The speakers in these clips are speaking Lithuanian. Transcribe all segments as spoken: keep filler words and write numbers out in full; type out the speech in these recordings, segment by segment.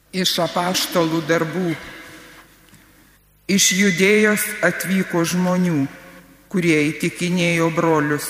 Iš apaštalų darbų. Iš Judėjos atvyko žmonių, kurie įtikinėjo brolius.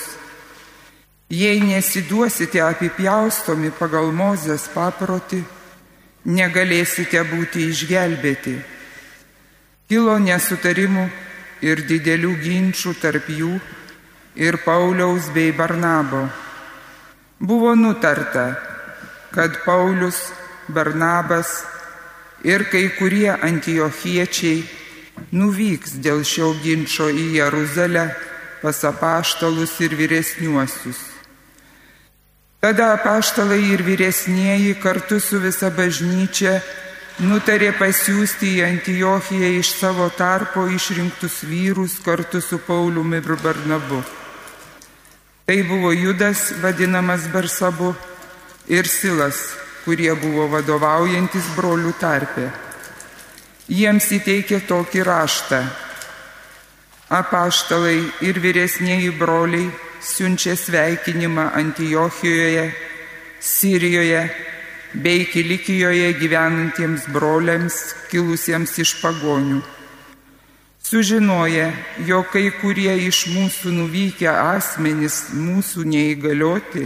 Jei nesiduosite apipjaustomi pagal Mozės paprotį, negalėsite būti išgelbėti. Kilo nesutarimų ir didelių ginčų tarp jų ir Pauliaus bei Barnabo. Buvo nutarta, kad Paulius, Barnabas ir kai kurie antiochiečiai nuvyks dėl šio ginčo į Jeruzalę pas apaštalus ir vyresniuosius. Tada apaštalai ir vyresnieji kartu su visa bažnyčia nutarė pasiųsti į Antiochiją iš savo tarpo išrinktus vyrus kartu su Pauliumi ir Barnabu. Tai buvo Judas, vadinamas Barsabu, ir Silas, kurie buvo vadovaujantis brolių tarpe. Jiems įteikė tokį raštą. Apaštalai ir vyresnieji broliai siunčia sveikinimą Antiochijoje, Sirijoje bei Kilikijoje gyvenantiems broliams kilusiems iš pagonių. Sužinoję, jog kai kurie iš mūsų nuvykę asmenys mūsų neįgalioti,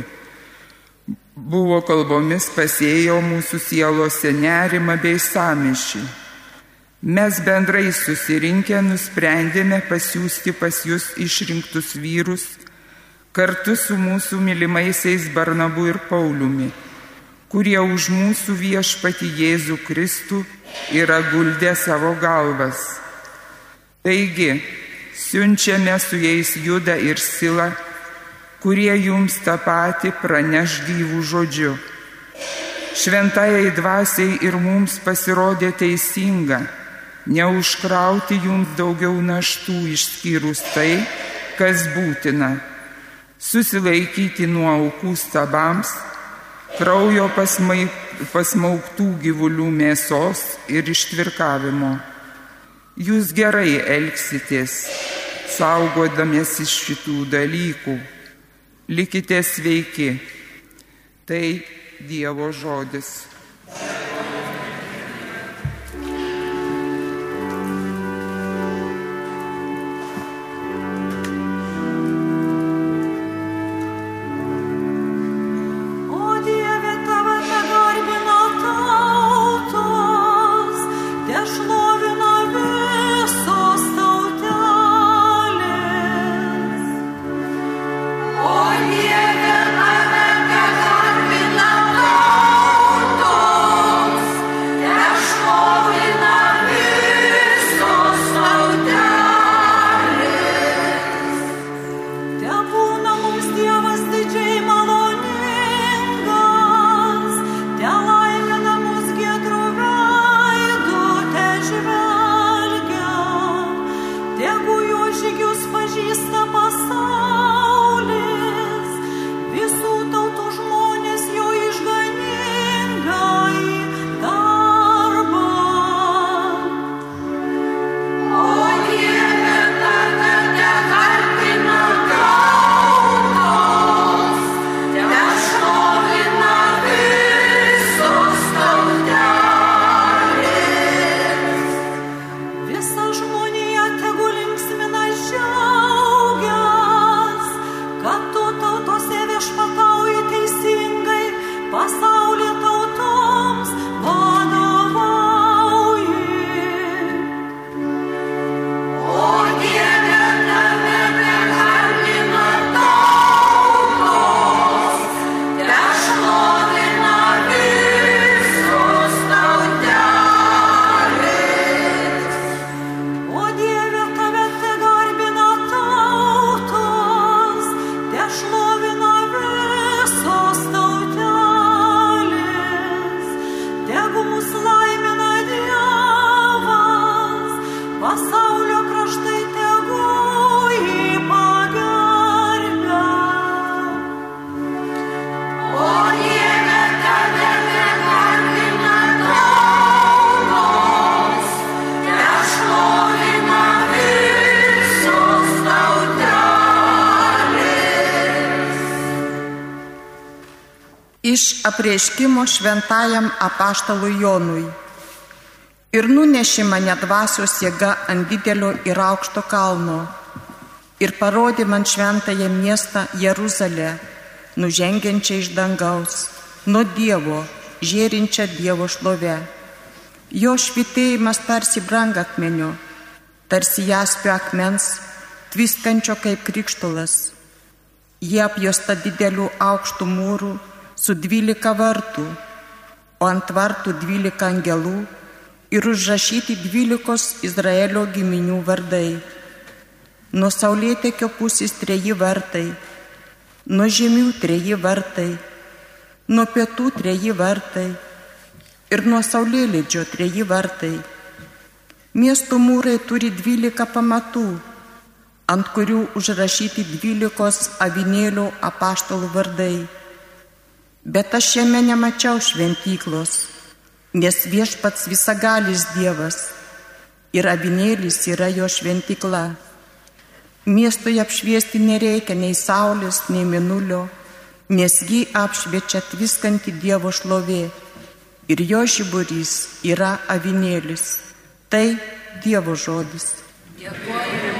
buvo kalbomis pasėjo mūsų sielose nerimą bei sąmyšį. Mes bendrai susirinkę nusprendėme pasiųsti pas jūs išrinktus vyrus kartu su mūsų mylimaisiais Barnabu ir Pauliumi, kurie už mūsų viešpatį Jėzų Kristų yra guldę savo galvas. Taigi, siunčiame su jais Judą ir Silą, kurie jums tą patį praneš gyvų žodžiu. Šventajai dvasiai ir mums pasirodė teisinga neužkrauti jums daugiau naštų išskyrus tai, kas būtina, susilaikyti nuo aukų stabams, kraujo pasmai, pasmauktų gyvulių mėsos ir ištvirkavimo. Jūs gerai elgsitės, saugodamiesi šitų dalykų. Likite sveiki. Tai Dievo žodis. Iš apreiškimo šventajam apaštalui Jonui. Ir nunešė mane dvasios jėga ant didelio ir aukšto kalno ir parodė man šventąją miestą Jeruzalę, nužengiančią iš dangaus, nuo Dievo, žėrinčią Dievo šlovę. Jo švytėjimas tarsi brangakmenio, tarsi jaspio akmens, tviskančio kaip krikštolas. Jie apjuosta didelių aukštų mūrų su dvylika vartų, o ant vartų dvylika angelų ir užrašyti dvylikos Izraelio giminių vardai. Nuo saulėtekio pusės treji vartai, nuo žemių treji vartai, nuo pietų treji vartai ir nuo saulėlydžio treji vartai. Miesto mūrai turi dvylika pamatų, ant kurių užrašyti dvylikos avinėlio apaštalų vardai. Bet aš šiame nemačiau šventyklos, nes Viešpats visagalis Dievas ir avinėlis yra jo šventykla. Miestui apšviesti nereikia nei saulės, nei mėnulio, nes jį apšviečia tviskanti Dievo šlovė ir jo žiburys yra avinėlis. Tai Dievo žodis. Dėkojame.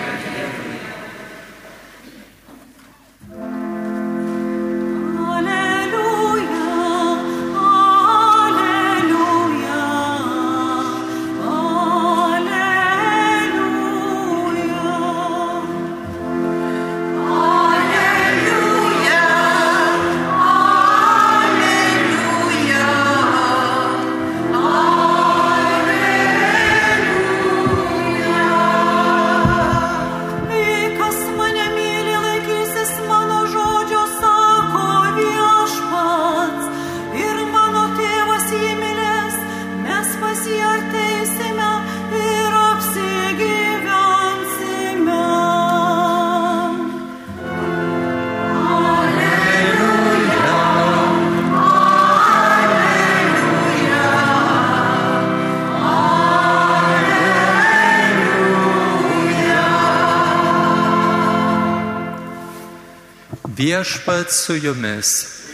Viešpats su jumis.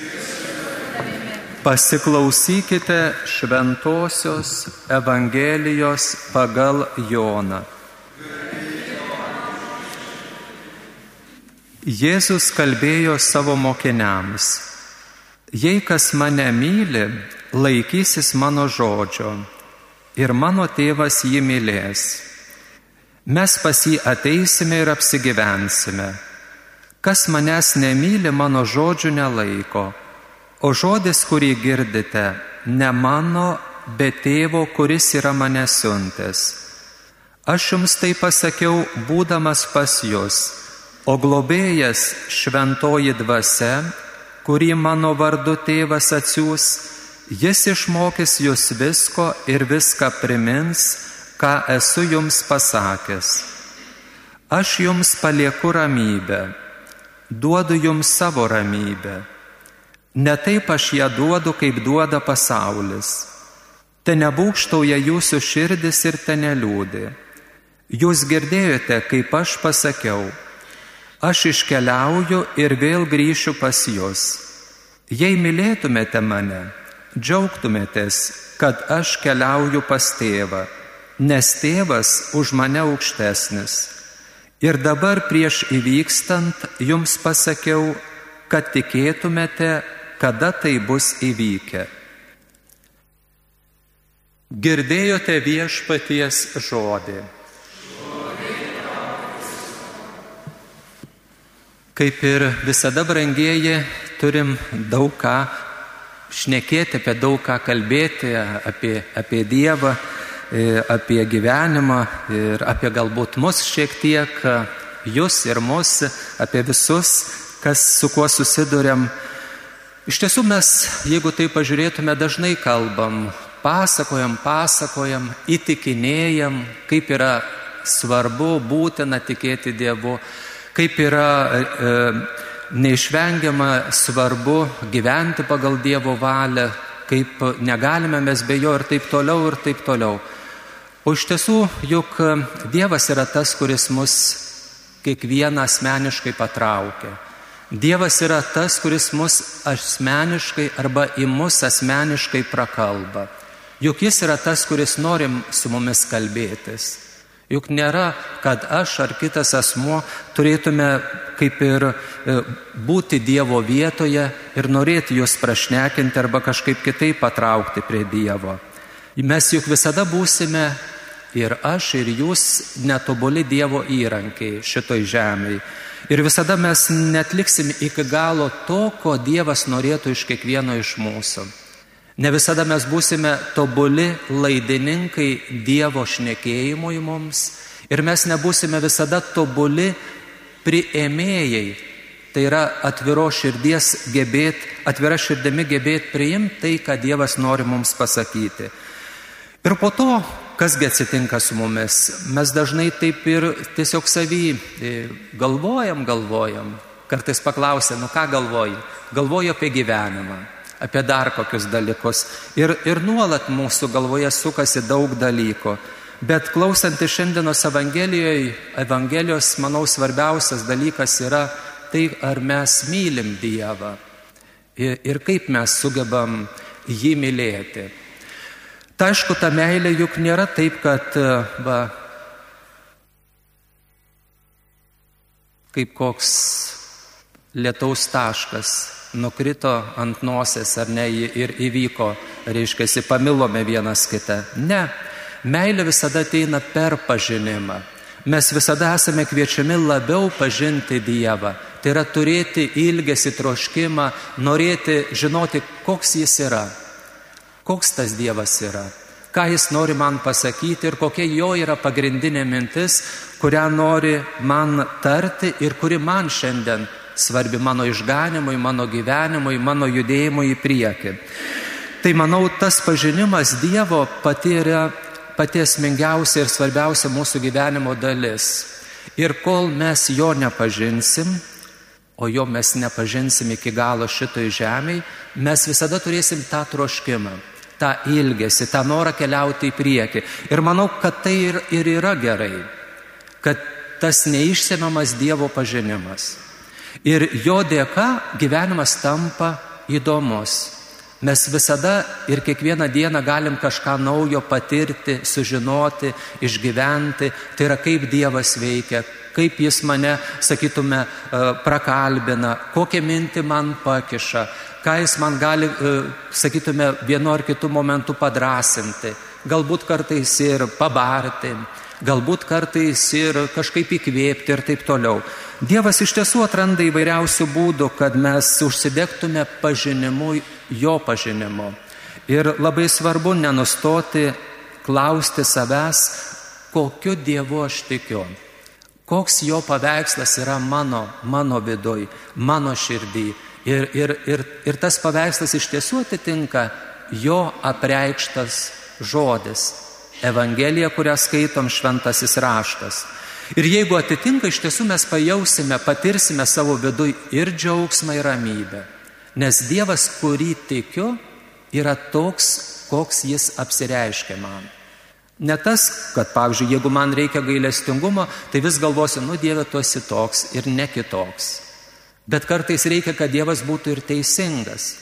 Pasiklausykite šventosios Evangelijos pagal Joną. Jėzus kalbėjo savo mokiniams: jei kas mane myli, laikysis mano žodžio, ir mano tėvas jį mylės. Mes pas jį ateisime ir apsigyvensime. Kas manęs nemyli, mano žodžių nelaiko, o žodis, kurį girdite, ne mano, bet tėvo, kuris yra mane siuntęs. Aš jums tai pasakiau, būdamas pas jus, o globėjas šventoji dvasia, kurį mano vardu tėvas atsiųs, jis išmokys jūs visko ir viską primins, ką esu jums pasakęs. Aš jums palieku ramybę. Duodu jums savo ramybę. Ne taip aš ją duodu, kaip duoda pasaulis. Te nebūgštauja jūsų širdis ir te neliūdi. Jūs girdėjote, kaip aš pasakiau: aš iškeliauju ir vėl grįšiu pas jūs. Jei mylėtumėte mane, džiaugtumėtės, kad aš keliauju pas tėvą, nes tėvas už mane aukštesnis. Ir dabar prieš įvykstant jums pasakiau, kad tikėtumėte, kada tai bus įvykę. Girdėjote viešpaties žodį. Kaip ir visada, brangieji, turim daug ką šnekėti, apie daug ką kalbėti, apie, apie Dievą, apie gyvenimą ir apie galbūt mus šiek tiek, jūs ir mus, apie visus, kas su kuo susiduriam. Iš tiesų mes, jeigu tai pažiūrėtume, dažnai kalbam, pasakojam, pasakojam, įtikinėjam, kaip yra svarbu, būtina tikėti Dievu, kaip yra e, neišvengiama svarbu gyventi pagal Dievo valią, kaip negalime mes be jo ir taip toliau ir taip toliau. O iš tiesų, juk Dievas yra tas, kuris mus kiekvieną asmeniškai patraukia. Dievas yra tas, kuris mus asmeniškai arba į mus asmeniškai prakalba. Juk jis yra tas, kuris nori su mumis kalbėtis. Juk nėra, kad aš ar kitas asmuo turėtume kaip ir būti Dievo vietoje ir norėti jūs prašnekinti arba kažkaip kitaip patraukti prie Dievo. Mes juk visada būsime ir aš, ir jūs netobuli Dievo įrankiai šitoj žemėj. Ir visada mes netliksim iki galo to, ko Dievas norėtų iš kiekvieno iš mūsų. Ne visada mes būsime tobuli laidininkai Dievo šnekėjimui mums ir mes nebūsime visada tobuli priėmėjai. Tai yra atviro širdies gebėti, atvira širdimi gebėti priimti tai, ką Dievas nori mums pasakyti. Ir po to, kasgi atsitinka su mumis, mes dažnai taip ir tiesiog savy galvojam, galvojam. Kartais paklausia, nu ką galvoji? Galvoju apie gyvenimą, apie dar kokius dalykus. Ir, ir nuolat mūsų galvoje sukasi daug dalykų. Bet klausantis šiandienos Evangelijoje, Evangelijos, manau, svarbiausias dalykas yra tai, ar mes mylim Dievą ir, ir kaip mes sugebam jį mylėti. Tai aišku, ta meilė juk nėra taip, kad va, kaip koks lietaus taškas nukrito ant nosies ar ne ir įvyko, reiškia, pamilome vienas kitą. Ne, meilė visada ateina per pažinimą. Mes visada esame kviečiami labiau pažinti Dievą. Tai yra turėti ilgesį, troškimą, norėti žinoti, koks jis yra, koks tas Dievas yra, ką jis nori man pasakyti ir kokia jo yra pagrindinė mintis, kurią nori man tarti ir kuri man šiandien svarbi mano išganimui, mano gyvenimui, mano judėjimui į priekį. Tai manau, tas pažinimas Dievo pati yra pati esmingiausia ir svarbiausia mūsų gyvenimo dalis. Ir kol mes jo nepažinsim, o jo mes nepažinsim iki galo šitoj žemėj, mes visada turėsim tą troškimą, tą ilgesį, tą norą keliauti į priekį. Ir manau, kad tai ir, ir yra gerai, kad tas neišsemiamas Dievo pažinimas. Ir jo dėka gyvenimas tampa įdomus. Mes visada ir kiekvieną dieną galim kažką naujo patirti, sužinoti, išgyventi. Tai yra kaip Dievas veikia, kaip jis mane, sakytume, prakalbina, kokią mintį man pakiša, ką jis man gali, sakytume, vienu ar kitu momentu padrasinti, galbūt kartais ir pabarti, galbūt kartais ir kažkaip įkvėpti ir taip toliau. Dievas iš tiesų atranda įvairiausių būdų, kad mes užsidegtume pažinimu, jo pažinimu. Ir labai svarbu nenustoti klausti savęs, kokiu Dievu aš tikiu, koks jo paveikslas yra mano, mano viduj, mano širdį. Ir, ir, ir, ir tas paveikslas iš tiesų atitinka jo apreikštas žodis, Evangelija, kurią skaitom, šventasis raštas. Ir jeigu atitinka, iš tiesų mes pajausime, patirsime savo viduj ir džiaugsmą, ir ramybę. Nes Dievas, kurį tikiu, yra toks, koks jis apsireiškia man. Ne tas, kad, pavyzdžiui, jeigu man reikia gailestingumo, tai vis galvosiu, nu Dieve, tu esi toks ir ne kitoks. Bet kartais reikia, kad Dievas būtų ir teisingas.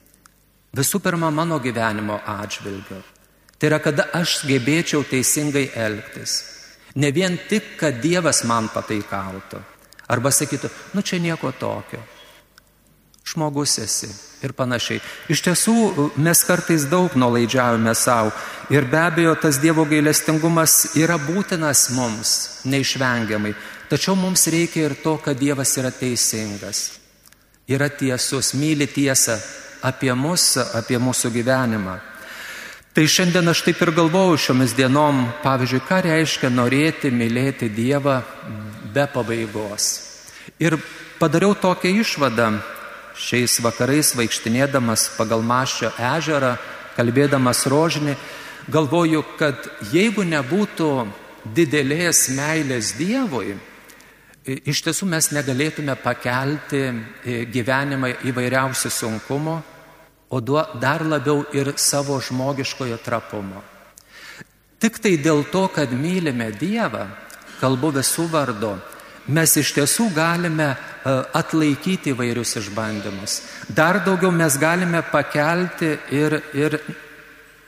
Visų pirma, mano gyvenimo atžvilgiu. Tai yra, kada aš gebėčiau teisingai elgtis. Ne vien tik, kad Dievas man pataikautų. Arba sakytų, nu čia nieko tokio. Žmogus esi ir panašiai. Iš tiesų, mes kartais daug nuolaidžiavome savo. Ir be abejo, tas Dievo gailestingumas yra būtinas mums, neišvengiamai. Tačiau mums reikia ir to, kad Dievas yra teisingas. Yra tiesus, myli tiesą apie mus, apie mūsų gyvenimą. Tai šiandien aš taip ir galvoju šiomis dienom, pavyzdžiui, ką reiškia norėti, mylėti Dievą be pabaigos. Ir padariau tokią išvadą šiais vakarais vaikštinėdamas pagal Maščio ežerą, kalbėdamas rožinį, galvoju, kad jeigu nebūtų didelės meilės Dievui, iš tiesų mes negalėtume pakelti gyvenimą įvairiausių sunkumų, o dar labiau ir savo žmogiškojo trapumo. Tik tai dėl to, kad mylime Dievą, kalbu visų vardu, mes iš tiesų galime atlaikyti įvairius išbandymus. Dar daugiau mes galime pakelti ir, ir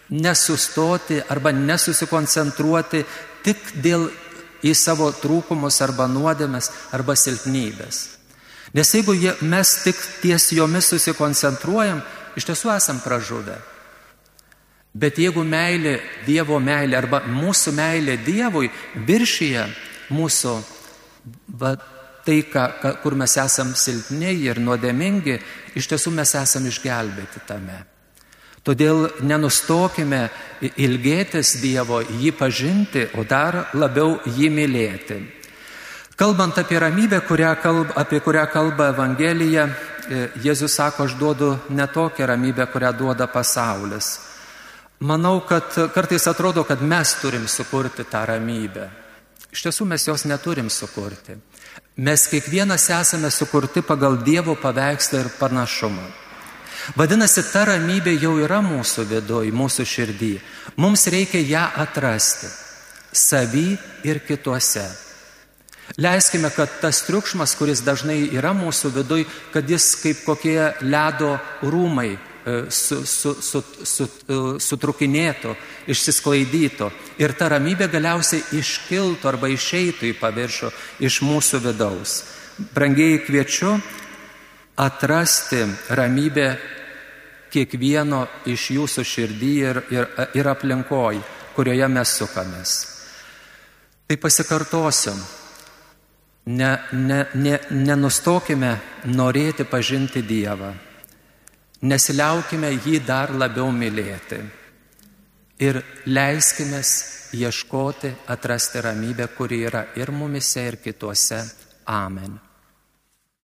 nesustoti arba nesusikoncentruoti tik dėl į savo trūkumus arba nuodėmes arba silpnybės. Nes jeigu mes tik ties jomis susikoncentruojam, iš tiesų esam pražuvę. Bet jeigu meilė, Dievo meilė arba mūsų meilė Dievui viršyje mūsų va, tai, ka, ka, kur mes esam silpni ir nuodėmingi, iš tiesų mes esam išgelbėti tame. Todėl nenustokime ilgėtis Dievo, jį pažinti, o dar labiau jį mylėti. Kalbant apie ramybę, kurią kalba, apie kurią kalba Evangelija, Jėzus sako, aš duodu ne tokią ramybę, kurią duoda pasaulis. Manau, kad kartais atrodo, kad mes turim sukurti tą ramybę. Iš tiesų mes jos neturim sukurti. Mes kiekvienas esame sukurti pagal Dievo paveikslą ir panašumą. Vadinasi, ta ramybė jau yra mūsų viduje, mūsų širdį. Mums reikia ją atrasti savy ir kituose. Leiskime, kad tas triukšmas, kuris dažnai yra mūsų viduje, kad jis kaip kokie ledo rūmai su, su, su, su, sutrukinėtų, išsisklaidytų ir ta ramybė galiausiai iškiltų arba išeitų į paviršių iš mūsų vidaus. Brangieji, kviečiu atrasti ramybę kiekvieno iš jūsų širdį ir, ir, ir aplinkoj, kurioje mes sukamės. Tai pasikartosiu, ne, ne, ne, nenustokime norėti pažinti Dievą, nesiliaukime jį dar labiau mylėti ir leiskimės ieškoti, atrasti ramybę, kuri yra ir mumise, ir kituose. Amen.